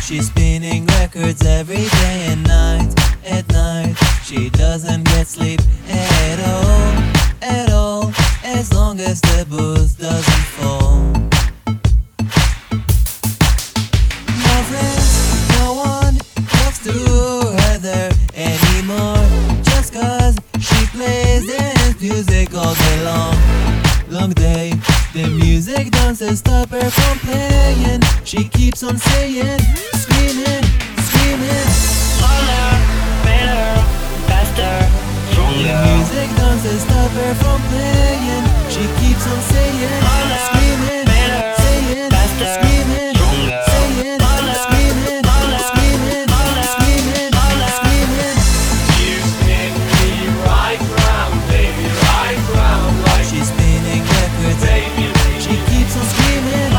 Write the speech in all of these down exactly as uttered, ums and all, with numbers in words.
She's spinning records every day and night. At night, she doesn't get sleep at all, at all, as long as the booze doesn't fall. No friends, no one talks to her there anymore, just cause she plays dance music all day long. Long day, the music doesn't stop her from playing. She keeps on saying, screaming, screaming, Harder, better, faster, stronger. the music doesn't stop her from playing. She keeps on saying, Harder, screaming, better, saying, faster, screaming, stronger. saying, Harder, screaming, harder, screaming, harder, screaming, harder. screaming. You spin me right round, baby, right round like She's spinning records, baby, baby. she keeps on screaming.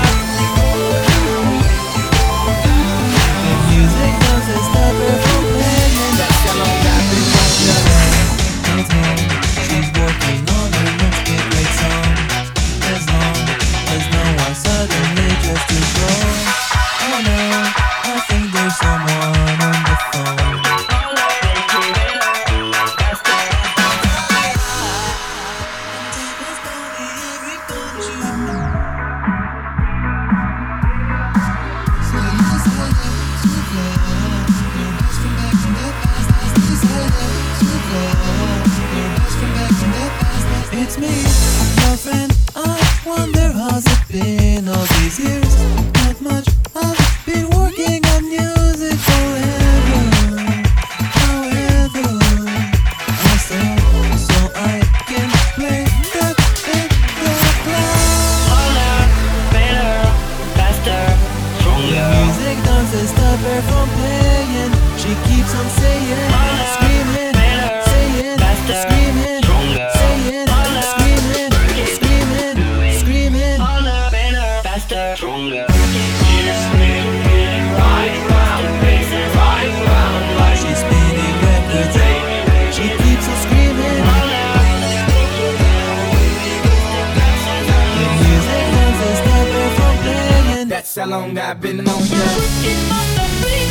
The music doesn't stop her from playing. That's how long I've been on ya. At home, she's working on her next big great song. As long as no one suddenly just to show. Oh no, I think there's someone on the phone. It's me, your friend. I wonder how's it been all these years. Not much. I've been working on music forever. However, I stay so I can play that in the cloud. Harder, better, faster, The stronger. music doesn't stop her from playing. She keeps on saying, screaming, saying, screaming, Stronger. saying, screaming, screaming, screaming. Harder, better, faster, stronger. You spin me right round, baby, right round like She's spinning records, baby, baby. she keeps on screaming. The music doesn't stop her from playing. That's how long I've been on ya.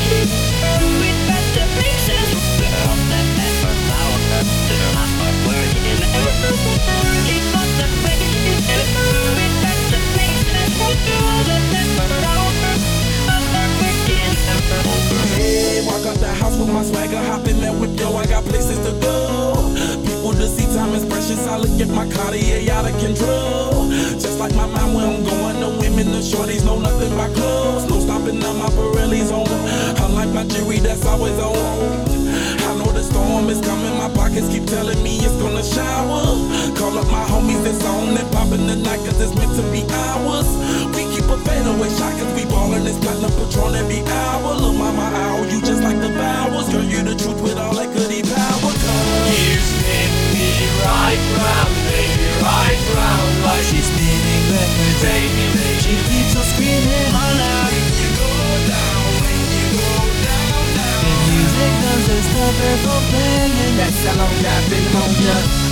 Hey, walk out the house with my swagger, hop in that whip, yo, I got places to go. People to see, time is precious, I look at my Cartier out of control. Just like my mind where I'm going, the women, the shorties know nothing but clothes. No stopping on my Pirelli's on. Unlike my jewelry that's always on. I know the storm is coming, my pockets keep telling me it's gonna shower. Call up my homies that's on and popping the night cause it's meant to be ours. We keep a fadeaway shot cause we ballin' this platinum Patron every hour. Lil' mama owl, you just like the vowels. Girl, you the truth with all that goody power. Cause You spin me right round, baby, right round like She's spinning records, baby, baby. she keeps on screaming. you go down, when you go down, down. The music doesn't stop her from playing. That's how long I've been on ya.